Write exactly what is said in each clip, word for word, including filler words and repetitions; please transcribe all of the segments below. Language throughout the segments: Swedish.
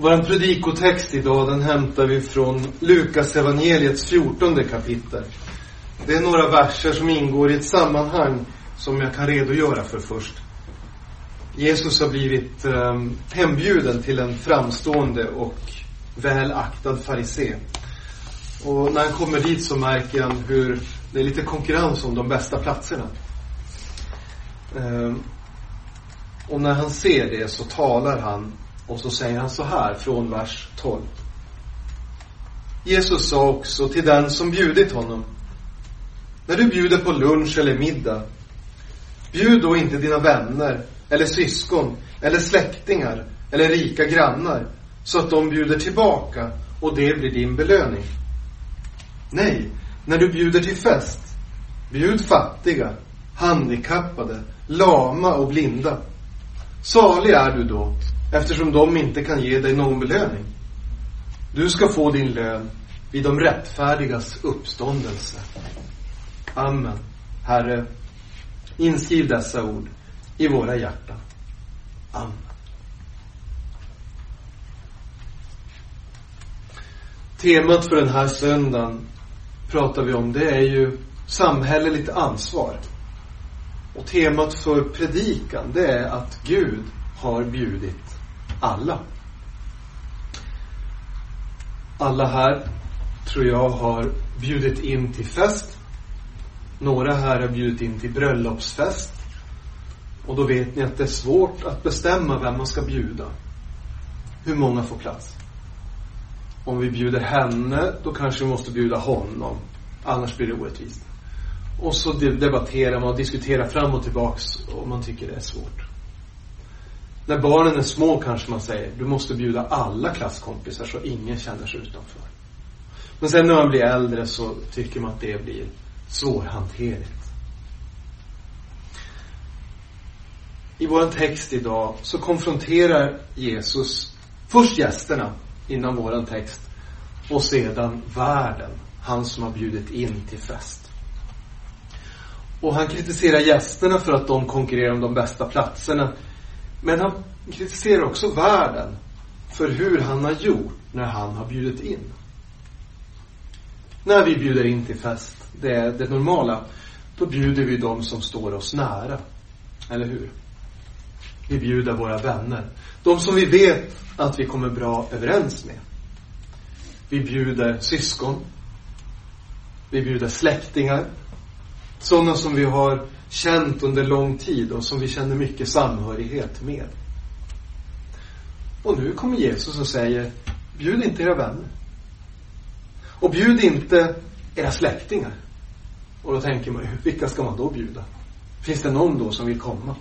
Vår predikotext idag, den hämtar vi från Lukas evangeliets fjortonde kapitel. Det är några verser som ingår i ett sammanhang som jag kan redogöra för först. Jesus har blivit eh, hembjuden till en framstående och väl aktad farisé. Och när han kommer dit så märker han hur det är lite konkurrens om de bästa platserna. Eh, och när han ser det så talar han. Och så säger han så här från vers tolv. Jesus sa också till den som bjudit honom: när du bjuder på lunch eller middag, bjud då inte dina vänner eller syskon eller släktingar eller rika grannar, så att de bjuder tillbaka och det blir din belöning. Nej, när du bjuder till fest, bjud fattiga, handikappade, lama och blinda. Salig är du då, eftersom de inte kan ge dig någon belöning. Du ska få din lön vid de rättfärdigas uppståndelse. Amen. Herre, inskriv dessa ord i våra hjärtan. Amen. Temat för den här söndagen pratar vi om, det är ju samhälleligt ansvar. Och temat för predikan, det är att Gud har bjudit alla. Alla här tror jag har bjudit in till fest. Några här har bjudit in till bröllopsfest. Och då vet ni att det är svårt att bestämma vem man ska bjuda. Hur många får plats? Om vi bjuder henne, då kanske vi måste bjuda honom. Annars blir det orättvist. Och så debatterar man och diskuterar fram och tillbaks, och man tycker det är svårt. När barnen är små kanske man säger: du måste bjuda alla klasskompisar så ingen känner sig utanför. Men sen när man blir äldre så tycker man att det blir svårhanterligt. I vår text idag så konfronterar Jesus först gästerna innan vår text, och sedan världen, han som har bjudit in till fest. Och han kritiserar gästerna för att de konkurrerar om de bästa platserna. Men han kritiserar också världen för hur han har gjort när han har bjudit in. När vi bjuder in till fest, det är det normala, då bjuder vi dem som står oss nära. Eller hur? Vi bjuder våra vänner. De som vi vet att vi kommer bra överens med. Vi bjuder syskon. Vi bjuder släktingar. Sådana som vi har känt under lång tid och som vi känner mycket samhörighet med. Och nu kommer Jesus och säger: bjud inte era vänner. Och bjud inte era släktingar. Och då tänker man ju, vilka ska man då bjuda? Finns det någon då som vill komma?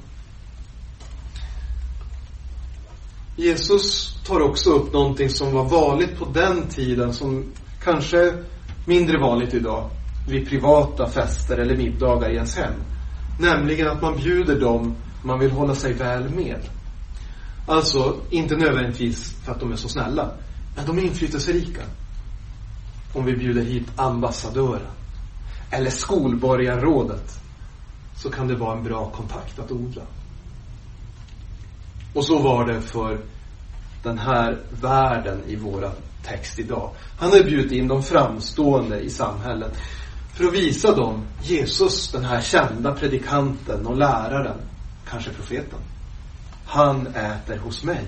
Jesus tar också upp någonting som var vanligt på den tiden, som kanske är mindre vanligt idag, vid privata fester eller middagar i ens hem. Nämligen att man bjuder dem man vill hålla sig väl med. Alltså inte nödvändigtvis för att de är så snälla, men de är inflytelserika. Om vi bjuder hit ambassadören eller skolborgarrådet, så kan det vara en bra kontakt att odla. Och så var det för den här världen i våra text idag. Han har bjudit in de framstående i samhället för att visa dem Jesus, den här kända predikanten och läraren, kanske profeten. Han äter hos mig.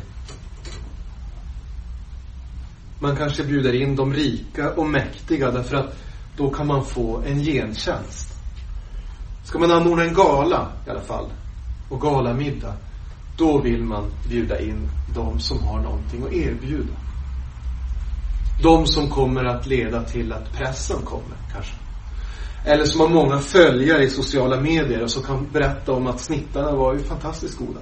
Man kanske bjuder in de rika och mäktiga därför att då kan man få en gentjänst. Ska man anordna en gala i alla fall, och galamiddag, då vill man bjuda in de som har någonting att erbjuda. De som kommer att leda till att pressen kommer kanske. Eller som har många följare i sociala medier och så kan berätta om att snittarna var ju fantastiskt goda.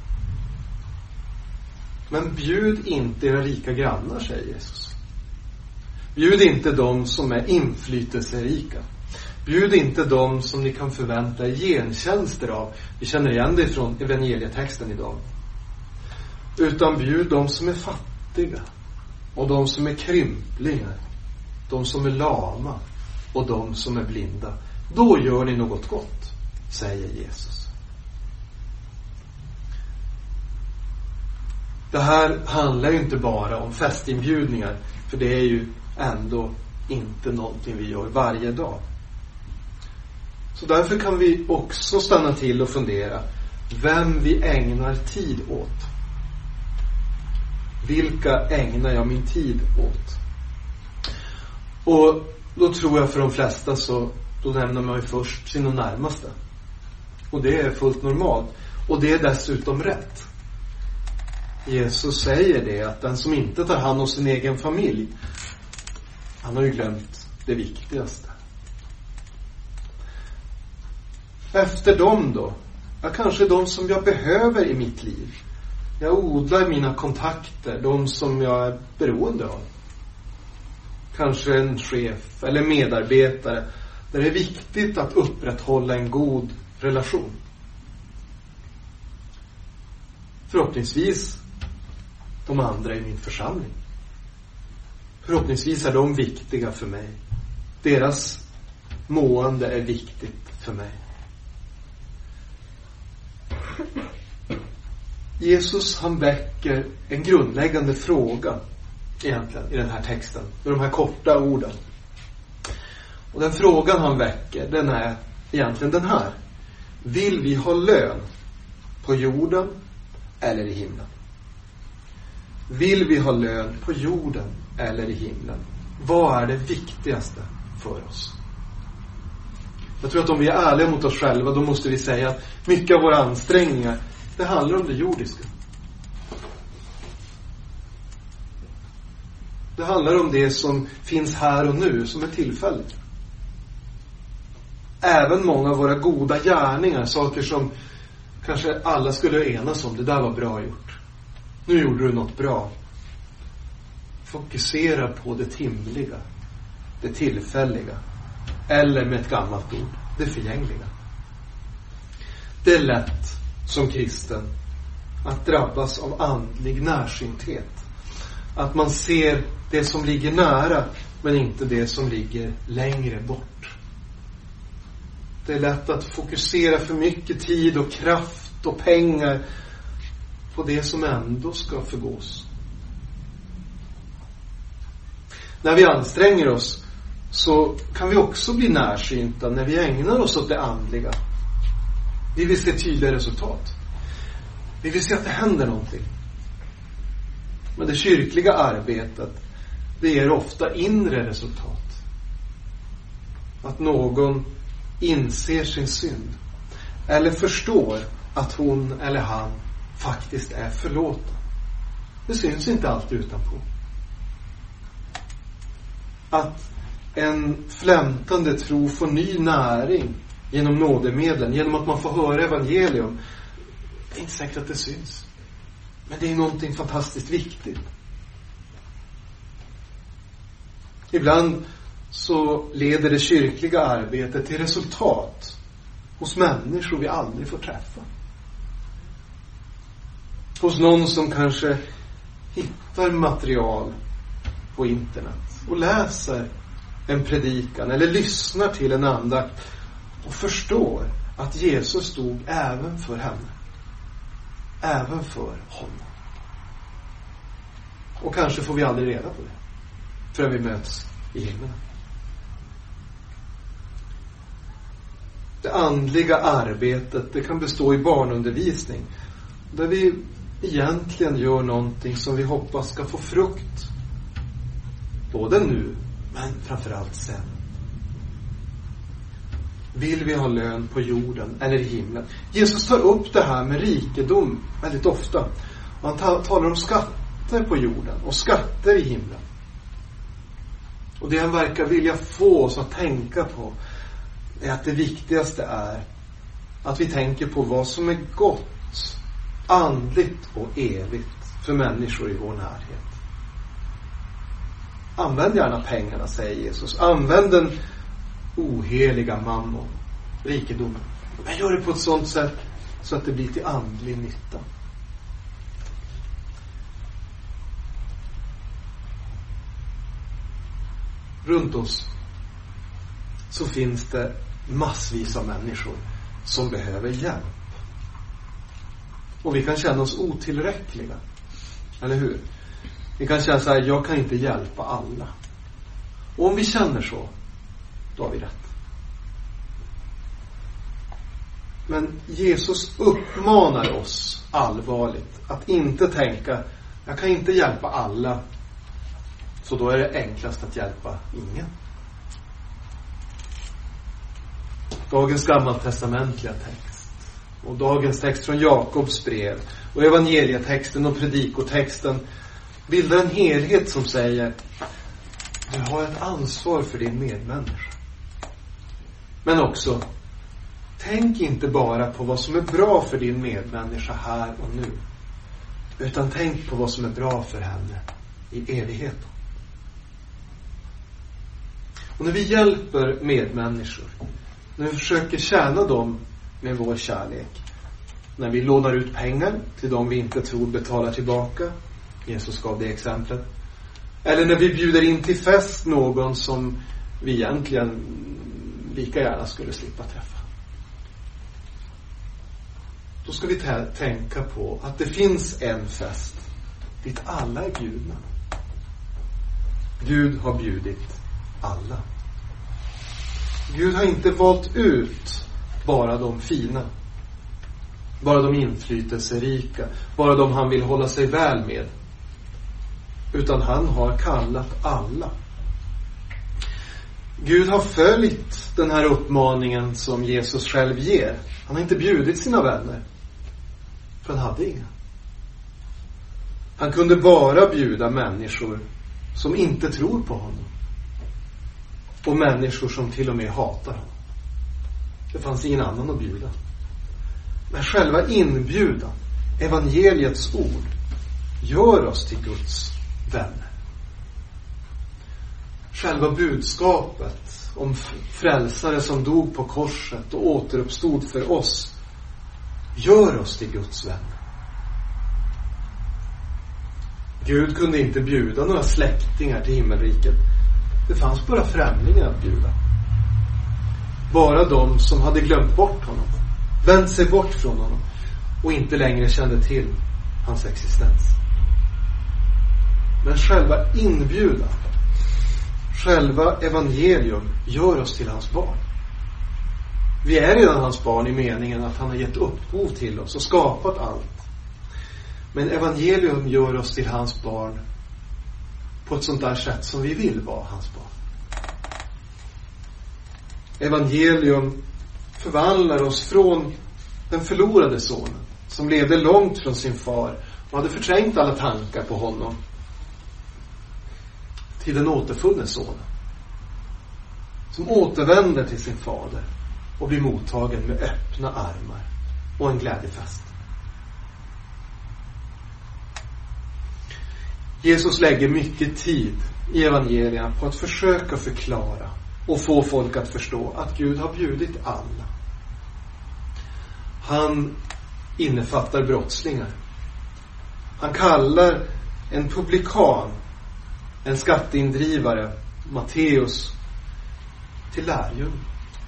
Men bjud inte era rika grannar, säger Jesus. Bjud inte de som är inflytelserika. Bjud inte de som ni kan förvänta er gentjänster av. Vi känner igen det från evangelietexten idag. Utan bjud de som är fattiga. Och de som är krymplingar. De som är lama. Och de som är blinda. Då gör ni något gott, säger Jesus. Det här handlar ju inte bara om festinbjudningar, för det är ju ändå inte någonting vi gör varje dag. Så därför kan vi också stanna till och fundera vem vi ägnar tid åt. Vilka ägnar jag min tid åt? Och då tror jag för de flesta så då nämner man ju först sina närmaste. Och det är fullt normalt. Och det är dessutom rätt. Jesus säger det, att den som inte tar hand om sin egen familj, han har ju glömt det viktigaste. Efter dem då? Ja, kanske de som jag behöver i mitt liv. Jag odlar mina kontakter, de som jag är beroende av. Kanske en chef eller medarbetare där det är viktigt att upprätthålla en god relation. Förhoppningsvis de andra i min församling. Förhoppningsvis är de viktiga för mig. Deras mående är viktigt för mig. Jesus, han väcker en grundläggande fråga egentligen i den här texten, med de här korta orden. Och den frågan han väcker, den är egentligen den här: vill vi ha lön på jorden eller i himlen? Vill vi ha lön på jorden eller i himlen? Vad är det viktigaste för oss? Jag tror att om vi är ärliga mot oss själva, då måste vi säga att mycket av våra ansträngningar, det handlar om det jordiska. Det handlar om det som finns här och nu, som är tillfälligt. Även många av våra goda gärningar, saker som kanske alla skulle enas om, det där var bra gjort. Nu gjorde du något bra. Fokusera på det himliga, det tillfälliga. Eller med ett gammalt ord, det förgängliga. Det är lätt som kristen att drabbas av andlig närsynthet. Att man ser det som ligger nära, men inte det som ligger längre bort. Det är lätt att fokusera för mycket tid och kraft och pengar på det som ändå ska förgås. När vi anstränger oss så kan vi också bli närsynta när vi ägnar oss åt det andliga. Vi vill se tydliga resultat. Vi vill se att det händer någonting. Men det kyrkliga arbetet, det ger ofta inre resultat. Att någon inser sin synd. Eller förstår att hon eller han faktiskt är förlåten. Det syns inte alltid utanpå. Att en flämtande tro får ny näring genom nådemedlen, genom att man får höra evangelium. Det är inte säkert att det syns. Men det är någonting fantastiskt viktigt. Ibland så leder det kyrkliga arbetet till resultat hos människor vi aldrig får träffa. Hos någon som kanske hittar material på internet och läser en predikan eller lyssnar till en andakt och förstår att Jesus stod även för henne. Även för honom. Och kanske får vi aldrig reda på det förrän vi möts i himlen. Det andliga arbetet, det kan bestå i barnundervisning, där vi egentligen gör någonting som vi hoppas ska få frukt både nu men framförallt sen. Vill vi ha lön på jorden eller i himlen? Jesus tar upp det här med rikedom väldigt ofta. Han talar om skatter på jorden och skatter i himlen. Och det han verkar vilja få oss att tänka på är att det viktigaste är att vi tänker på vad som är gott, andligt och evigt för människor i vår närhet. Använd gärna pengarna, säger Jesus. Använd den oheliga mammon, rikedomen. Men gör det på ett sådant sätt så att det blir till andlig nytta. Runt oss så finns det massvis av människor som behöver hjälp. Och vi kan känna oss otillräckliga. Eller hur? Vi kan känna så här, jag kan inte hjälpa alla. Och om vi känner så, då har vi rätt. Men Jesus uppmanar oss allvarligt att inte tänka, jag kan inte hjälpa alla, så då är det enklast att hjälpa ingen. Dagens gammaltestamentliga text och dagens text från Jakobs brev och evangelietexten och predikotexten bildar en helhet som säger, du har ett ansvar för din medmänniska. Men också, tänk inte bara på vad som är bra för din medmänniska här och nu, utan tänk på vad som är bra för henne i evigheten. Och när vi hjälper medmänniskor, när vi försöker tjäna dem med vår kärlek, när vi lånar ut pengar till dem vi inte tror betalar tillbaka, Jesus gav det exemplet, eller när vi bjuder in till fest någon som vi egentligen lika gärna skulle slippa träffa, då ska vi t- tänka på att det finns en fest dit alla är bjudna. Gud har bjudit alla. Gud har inte valt ut bara de fina, bara de inflytelserika, bara de han vill hålla sig väl med, utan han har kallat alla. Gud har följt den här uppmaningen som Jesus själv ger. Han har inte bjudit sina vänner, för han hade inga. Han kunde bara bjuda människor som inte tror på honom, och människor som till och med hatar honom. Det fanns ingen annan att bjuda. Men själva inbjudan, evangeliets ord, gör oss till Guds vänner. Själva budskapet om frälsare som dog på korset och återuppstod för oss gör oss till Guds vänner. Gud kunde inte bjuda några släktingar till himmelriket. Det fanns bara främlingar att bjuda. Bara de som hade glömt bort honom, vänt sig bort från honom och inte längre kände till hans existens. Men själva inbjudan, själva evangelium gör oss till hans barn. Vi är redan hans barn i meningen att han har gett upphov till oss och skapat allt. Men evangelium gör oss till hans barn på ett sånt där sätt som vi vill vara hans barn. Evangelium förvandlar oss från den förlorade sonen som levde långt från sin far och hade förträngt alla tankar på honom, till den återfunne sonen som återvänder till sin fader och blir mottagen med öppna armar och en glädjefest. Jesus lägger mycket tid i evangelierna på att försöka förklara och få folk att förstå att Gud har bjudit alla. Han innefattar brottslingar. Han kallar en publikan, en skatteindrivare, Matteus, till lärjung.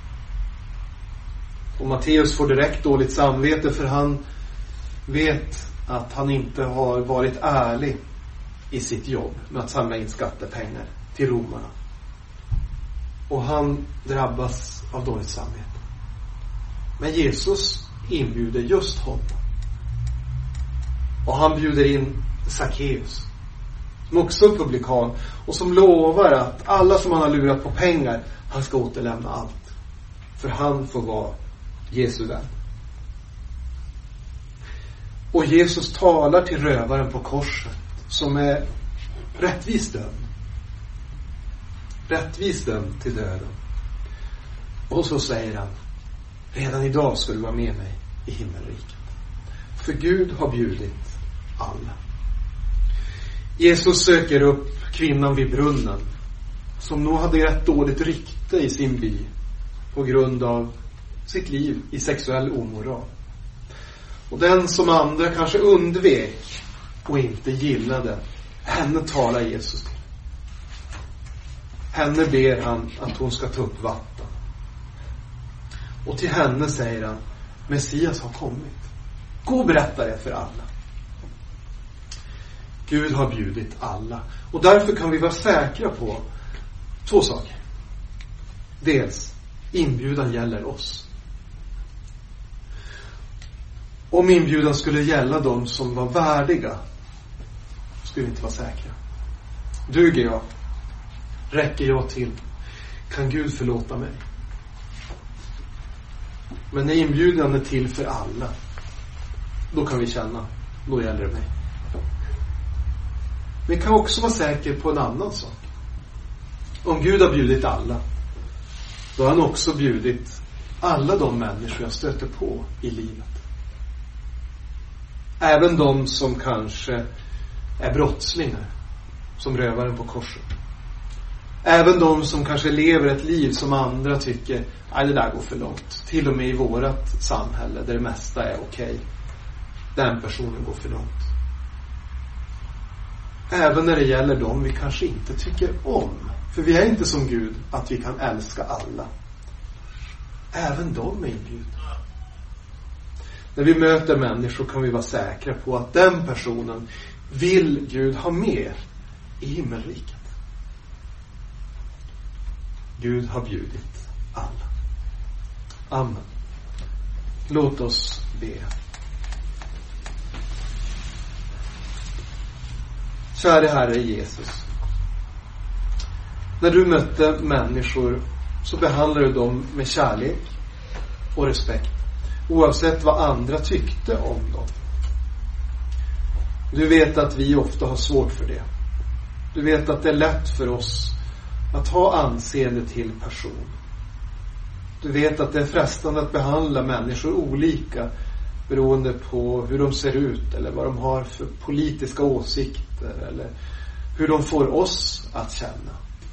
Och Matteus får direkt dåligt samvete, för han vet att han inte har varit ärlig i sitt jobb med att samla in skattepengar till romarna. Och han drabbas av dåligt samvete. Men Jesus inbjuder just honom. Och han bjuder in Zacchaeus, som också är publikan, och som lovar att alla som han har lurat på pengar, han ska återlämna allt. För han får vara Jesu vän. Och Jesus talar till rövaren på korset, som är rättvist dömd. Rättvist dömd till döden. Och så säger han: redan idag ska du vara med mig i himmelriket. För Gud har bjudit alla. Jesus söker upp kvinnan vid brunnen, som nog hade rätt dåligt rykte i sin by på grund av sitt liv i sexuell omoral. Och den som andra kanske undvek och inte gillade, henne talar Jesus till. Henne ber han att hon ska ta upp vatten. Och till henne säger han: Messias har kommit. Gå och berätta det för alla. Gud har bjudit alla. Och därför kan vi vara säkra på två saker. Dels, inbjudan gäller oss. Om inbjudan skulle gälla de som var värdiga, skulle vi inte vara säkra. Duger jag? Räcker jag till? Kan Gud förlåta mig? Men när inbjudan är till för alla, då kan vi känna, då gäller det mig. Vi kan också vara säkra på en annan sak. Om Gud har bjudit alla, då har han också bjudit alla de människor jag stöter på i livet. Även de som kanske är brottslingar, som rövaren på korset. Även de som kanske lever ett liv som andra tycker, nej, det där går för långt. Till och med i vårat samhälle där det mesta är okej. Den personen går för långt. Även när det gäller dem vi kanske inte tycker om. För vi är inte som Gud att vi kan älska alla. Även de är inbjudna. När vi möter människor kan vi vara säkra på att den personen vill Gud ha med i himmelriket. Gud har bjudit alla. Amen. Låt oss be. Käre Herre Jesus. När du mötte människor så behandlade du dem med kärlek och respekt. Oavsett vad andra tyckte om dem. Du vet att vi ofta har svårt för det. Du vet att det är lätt för oss att ha anseende till person. Du vet att det är frestande att behandla människor olika beroende på hur de ser ut eller vad de har för politiska åsikter eller hur de får oss att känna.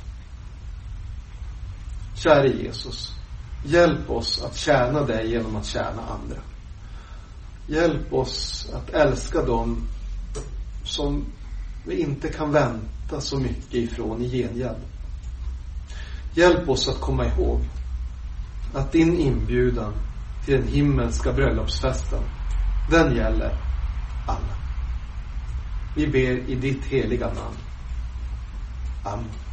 Käre Jesus, hjälp oss att tjäna dig genom att tjäna andra. Hjälp oss att älska dem som vi inte kan vänta så mycket ifrån i gengäld. Hjälp oss att komma ihåg att din inbjudan till den himmelska bröllopsfesten, den gäller alla. Vi ber i ditt heliga namn. Amen.